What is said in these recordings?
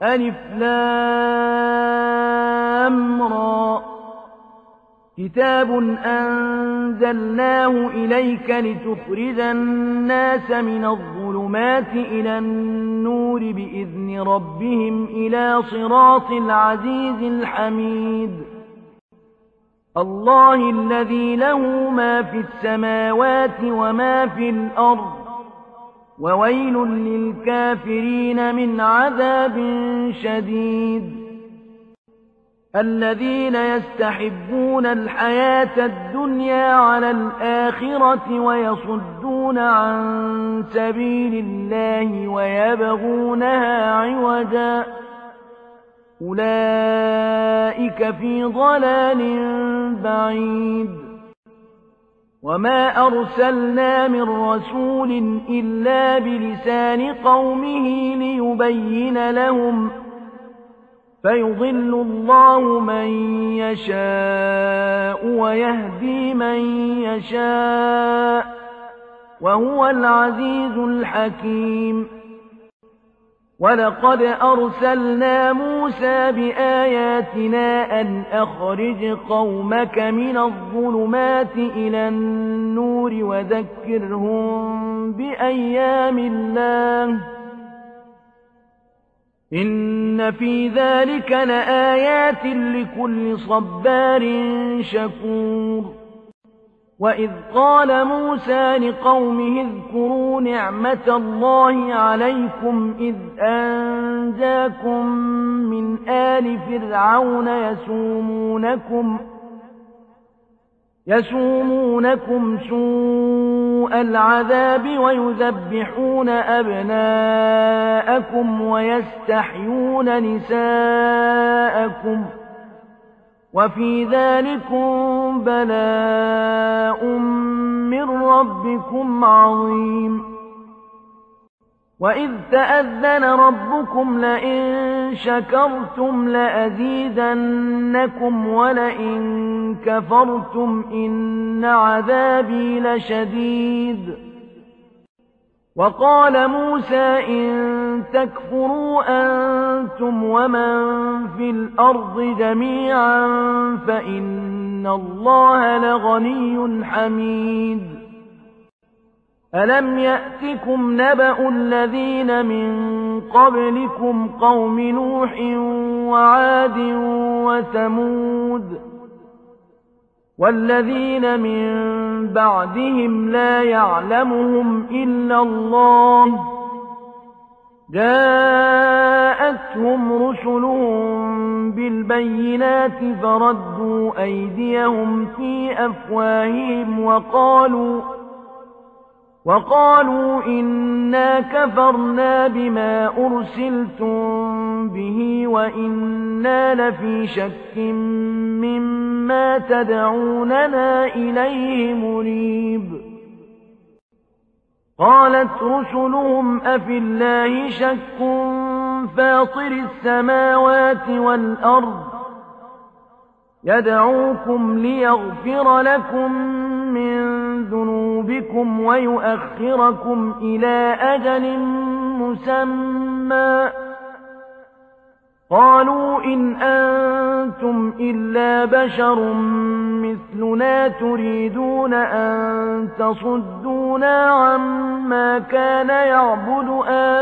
ألف لام را كتاب أنزلناه إليك لتخرج الناس من الظلمات إلى النور بإذن ربهم إلى صراط العزيز الحميد الله الذي له ما في السماوات وما في الأرض وويل للكافرين من عذاب شديد الذين يستحبون الحياة الدنيا على الآخرة ويصدون عن سبيل الله ويبغونها عوجا أولئك في ضلال بعيد وما أرسلنا من رسول إلا بلسان قومه ليبين لهم فيضل الله من يشاء ويهدي من يشاء وهو العزيز الحكيم ولقد أرسلنا موسى بآياتنا أن أخرج قومك من الظلمات إلى النور وذكرهم بأيام الله إن في ذلك لآيات لكل صبار شكور وإذ قال موسى لقومه اذكروا نعمة الله عليكم إذ أنجاكم من آل فرعون يسومونكم سوء العذاب ويذبحون أبناءكم ويستحيون نساءكم وفي ذلكم بلاء من ربكم عظيم وإذ تأذن ربكم لئن شكرتم لأزيدنكم ولئن كفرتم إن عذابي لشديد وقال موسى إن تكفروا أنتم ومن في الأرض جميعا فإن الله لغني حميد ألم يأتكم نبأ الذين من قبلكم قوم نوح وعاد وثمود والذين من بعدهم لا يعلمهم إلا الله جاءتهم رسلهم بالبينات فردوا أيديهم في أفواههم وقالوا إنا كفرنا بما أرسلتم به وإنا لفي شك مما تدعوننا إليه مريب قالت رسلهم أفي الله شك فاطر السماوات والأرض يدعوكم ليغفر لكم من ذنوبكم ويؤخركم إلى أجل مسمى قالوا إن أنتم إلا بشر مثلنا تريدون أن تصدونا عما كان يعبد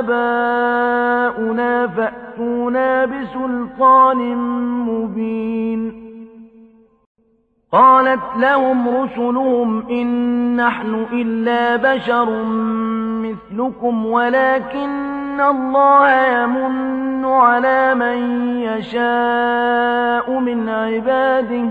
آباؤنا فأتونا بسلطان مبين قالت لهم رسلهم إن نحن إلا بشر مثلكم ولكن الله يمن على من يشاء من عباده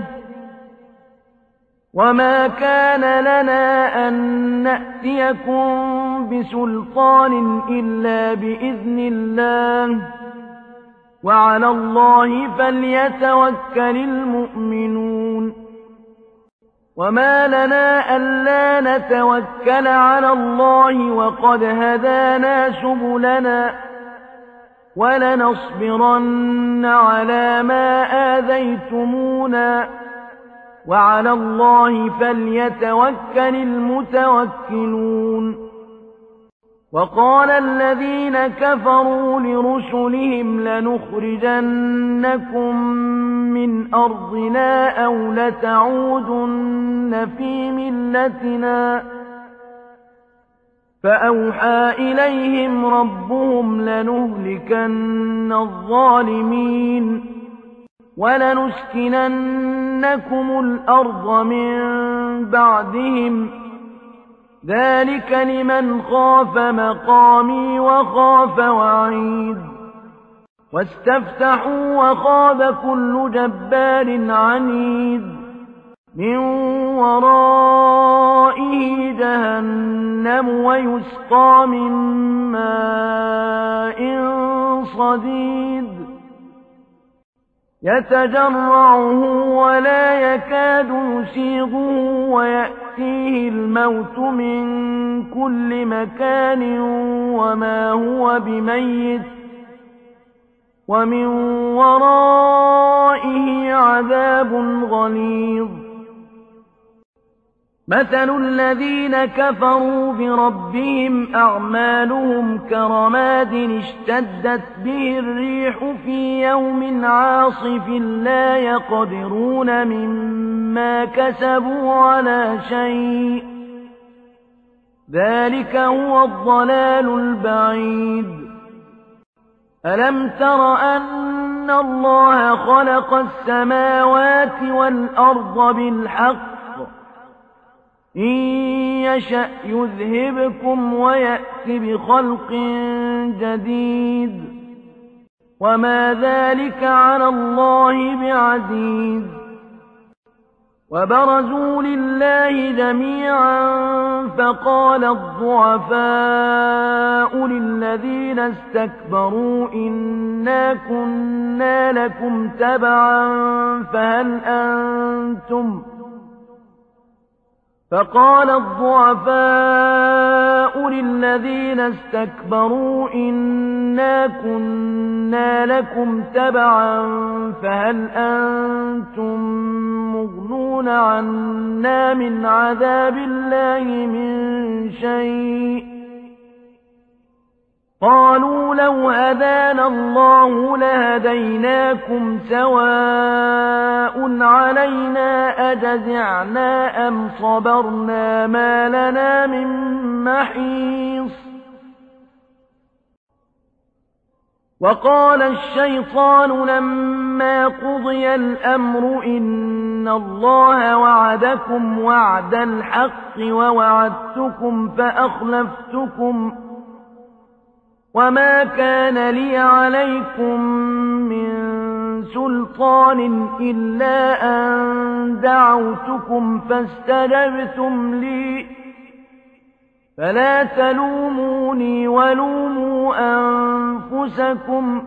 وما كان لنا أن نأتيكم بسلطان إلا بإذن الله وعلى الله فليتوكل المؤمنون وما لنا ألا نتوكل على الله وقد هدانا سبلنا ولنصبرن على ما آذيتمونا وعلى الله فليتوكل المتوكلون وقال الذين كفروا لرسلهم لنخرجنكم من أرضنا أو لتعودن في ملتنا فأوحى إليهم ربهم لنهلكن الظالمين ولنسكننكم الأرض من بعدهم ذلك لمن خاف مقامي وخاف وعيد واستفتحوا وخاب كل جبار عنيد من ورائه جهنم ويسقى من ماء صديد يتجرعه ولا يكاد يسيغه ويأتيه الموت من كل مكان وما هو بميت ومن ورائه عذاب غليظ مثل الذين كفروا بربهم أعمالهم كرماد اشتدت به الريح في يوم عاصف لا يقدرون مما كسبوا على شيء ذلك هو الضلال البعيد ألم تر أن الله خلق السماوات والأرض بالحق إن يشأ يذهبكم ويأت بخلق جديد وما ذلك على الله بعزيز وبرزوا لله جميعا فقال الضعفاء للذين استكبروا إنا كنا لكم تبعا فقال الضعفاء للذين استكبروا إنا كنا لكم تبعا فهل أنتم مغنون عنا من عذاب الله من شيء قالوا لو هدانا الله لهديناكم سواء علينا أجزعنا أم صبرنا ما لنا من محيص وقال الشيطان لما قضي الأمر إن الله وعدكم وعد الحق ووعدتكم فأخلفتكم وما كان لي عليكم من سلطان إلا أن دعوتكم فاستجبتم لي فلا تلوموني ولوموا أنفسكم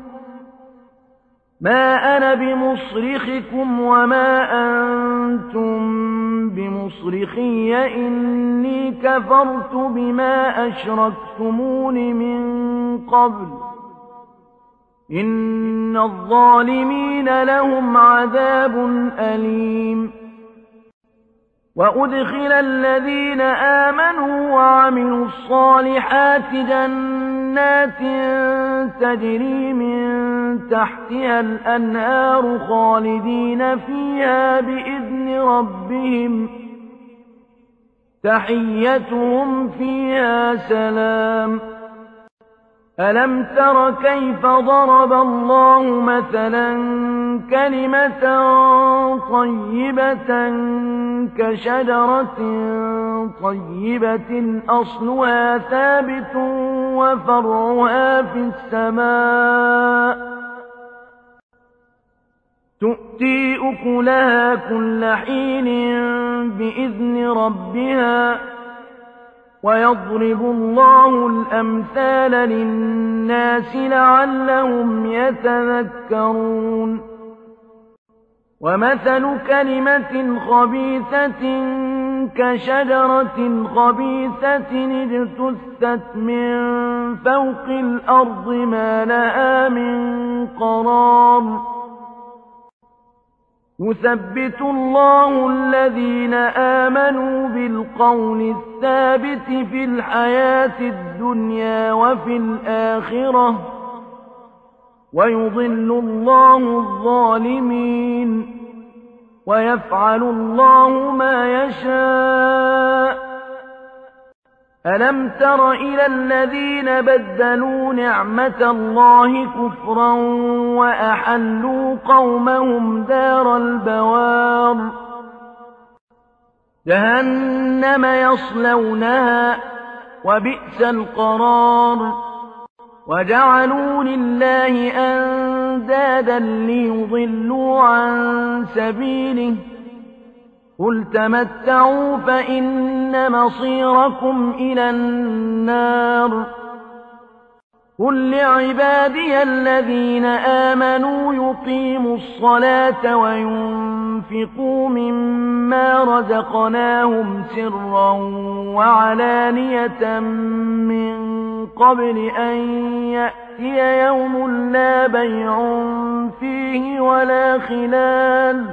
ما أنا بمصرخكم وما أنتم بمصرخي إني كفرت بما أشركتمون من قبل إن الظالمين لهم عذاب أليم وأدخل الذين آمنوا وعملوا الصالحات جنات تجري من تحتها الأنهار خالدين فيها بإذن ربهم تحيتهم فيها سلام ألم تر كيف ضرب الله مثلا كلمة طيبة كشجرة طيبة أصلها ثابت وفرعها في السماء تؤتي أكلها كل حين بإذن ربها ويضرب الله الأمثال للناس لعلهم يتذكرون ومثل كلمة خبيثة كشجرة خبيثة اجتثت من فوق الأرض ما لها من قرار يثبت الله الذين آمنوا بالقول الثابت في الحياة الدنيا وفي الآخرة ويضل الله الظالمين ويفعل الله ما يشاء. ألم تر إلى الذين بدلوا نعمة الله كفرا وأحلوا قومهم دار البوار جهنم يصلونها وبئس القرار وجعلوا لله أندادا ليضلوا عن سبيله قل تمتعوا فإن مصيركم إلى النار قل لعبادي الذين آمنوا يقيموا الصلاة وينفقوا مما رزقناهم سرا وعلانية من قبل أن يأتي يوم لا بيع فيه ولا خلال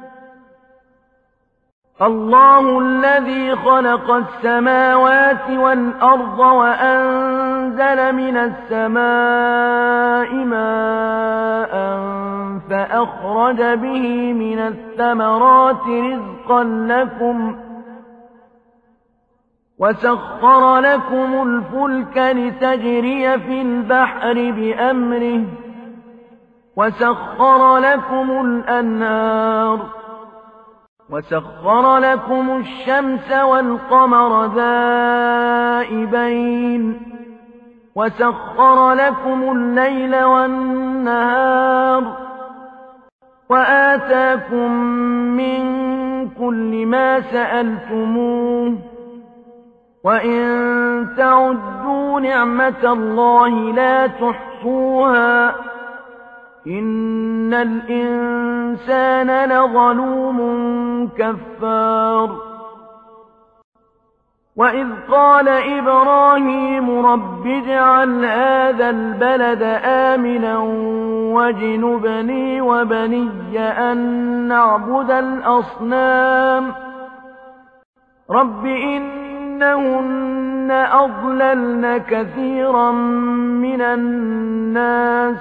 الله الذي خلق السماوات والأرض وأنزل من السماء ماء فأخرج به من الثمرات رزقا لكم وسخر لكم الفلك لتجري في البحر بأمره وسخر لكم الأنهار وسخر لكم الشمس والقمر دائبين وسخر لكم الليل والنهار وآتاكم من كل ما سألتموه وإن تعدوا نعمة الله لا تحصوها إن الإنسان لظلوم كفار وإذ قال إبراهيم رب اجعل هذا البلد آمنا واجنبني وبني أن نعبد الأصنام رب إنهن أضللن كثيرا من الناس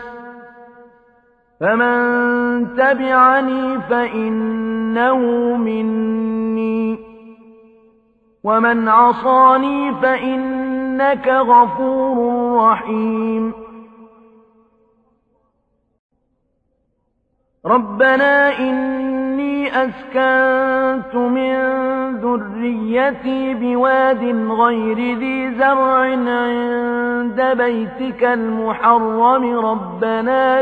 فمن تبعني فإنه مني ومن عصاني فإنك غفور رحيم ربنا إني أسكنت من ذريتي بواد غير ذي زرع عند بيتك المحرم ربنا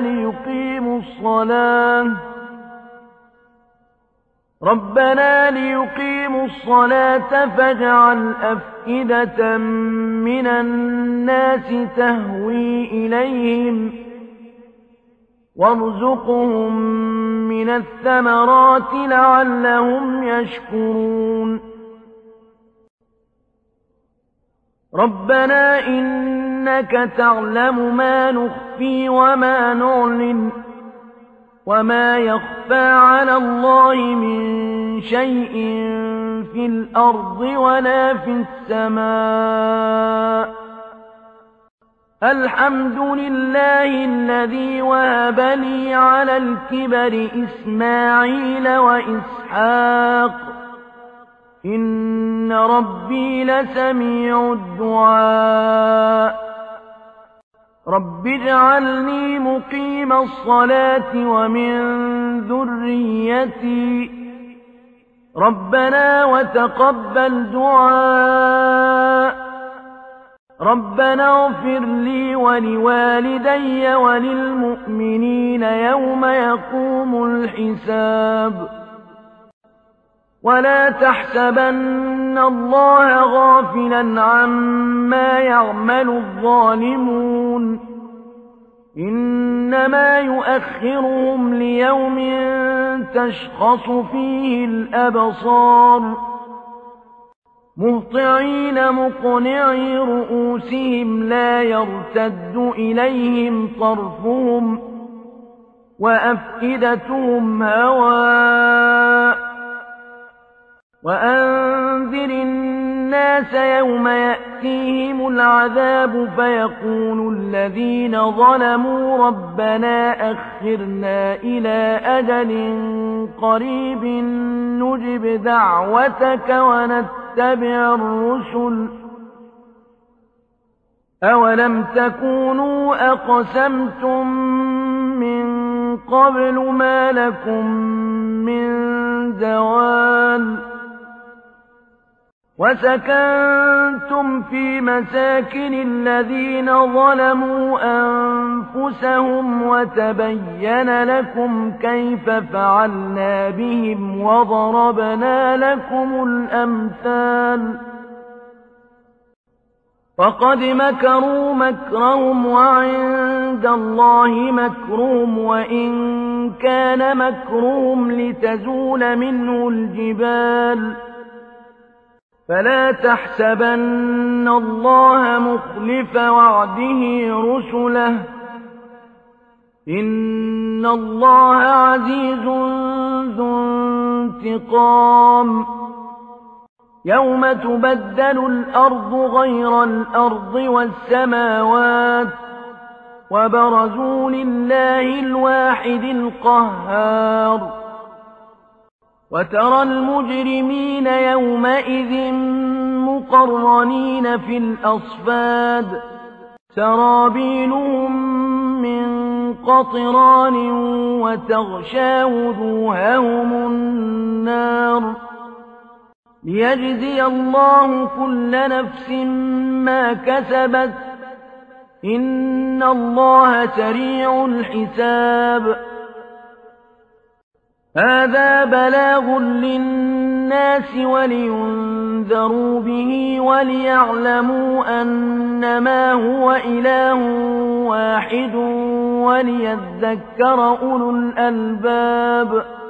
ليقيموا الصلاة فاجعل أفئدة من الناس تهوي إليهم وارزقهم من الثمرات لعلهم يشكرون ربنا إنك تعلم ما نخفي وما نعلن وما يخفى على الله من شيء في الأرض ولا في السماء الحمد لله الذي وهب لي على الكبر إسماعيل وإسحاق إن ربي لسميع الدعاء رب اجعلني مقيم الصلاة ومن ذريتي ربنا وتقبل دعاء ربنا اغفر لي ولوالدي وللمؤمنين يوم يقوم الحساب ولا تحسبن الله غافلا عما يعمل الظالمون إنما يؤخرهم ليوم تشخص فيه الأبصار مهطعين مقنعي رؤوسهم لا يرتد إليهم طرفهم وأفئدتهم هواء وأنذر الناس يوم يأتيهم العذاب فيقول الذين ظلموا ربنا أخرنا إلى أجل قريب نجب دعوتك ونتبع الرسل أولم تكونوا أقسمتم من قبل ما لكم من زوال وسكنتم في مساكن الذين ظلموا أنفسهم وتبين لكم كيف فعلنا بهم وضربنا لكم الأمثال وقد مكروا مكرهم وعند الله مكرهم وإن كان مكرهم لتزول منه الجبال فلا تحسبن الله مخلف وعده رسله إن الله عزيز ذو انتقام يوم تبدل الأرض غير الأرض والسماوات وبرزوا لله الواحد القهار وترى المجرمين يومئذ مقرنين في الأصفاد سرابيلهم من قطران وتغشى وجوههم النار ليجزي الله كل نفس ما كسبت إن الله سريع الحساب هذا بلاغ للناس ولينذروا به وليعلموا أنما هو إله واحد وليذكر أولو الألباب